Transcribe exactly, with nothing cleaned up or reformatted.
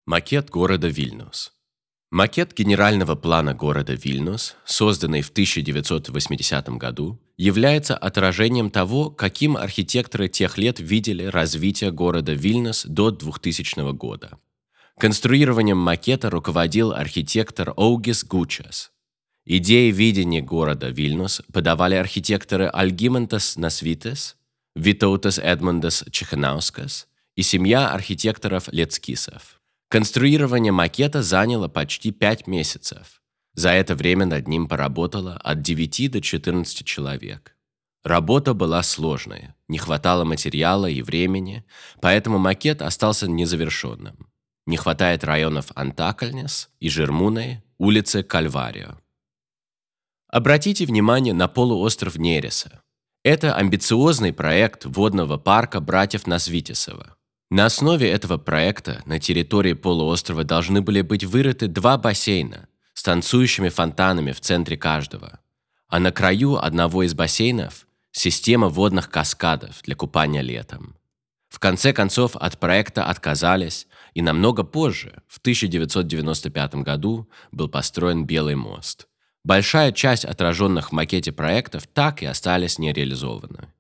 Макет города Вильнюс. Макет генерального плана города Вильнюс, созданный в тысяча девятьсот восьмидесятом году, является отражением того, каким архитекторы тех лет видели развитие города Вильнюс до двухтысячного года. Конструированием макета руководил архитектор Аугис Гучас. Идеи видения города Вильнюс подавали архитекторы Альгимантас Насвитес, Витаутас Эдмундас Чеханаускас и семья архитекторов Лецкисов. Конструирование макета заняло почти пять месяцев. За это время над ним поработало от девяти до четырнадцати человек. Работа была сложная, не хватало материала и времени, поэтому макет остался незавершенным. Не хватает районов Антакальнес и Жермуны, улицы Кальварио. Обратите внимание на полуостров Нереса. Это амбициозный проект водного парка братьев Насвитесова. На основе этого проекта на территории полуострова должны были быть вырыты два бассейна с танцующими фонтанами в центре каждого, а на краю одного из бассейнов – система водных каскадов для купания летом. В конце концов от проекта отказались, и намного позже, в тысяча девятьсот девяносто пятом году, был построен Белый мост. Большая часть отраженных в макете проектов так и остались нереализованы.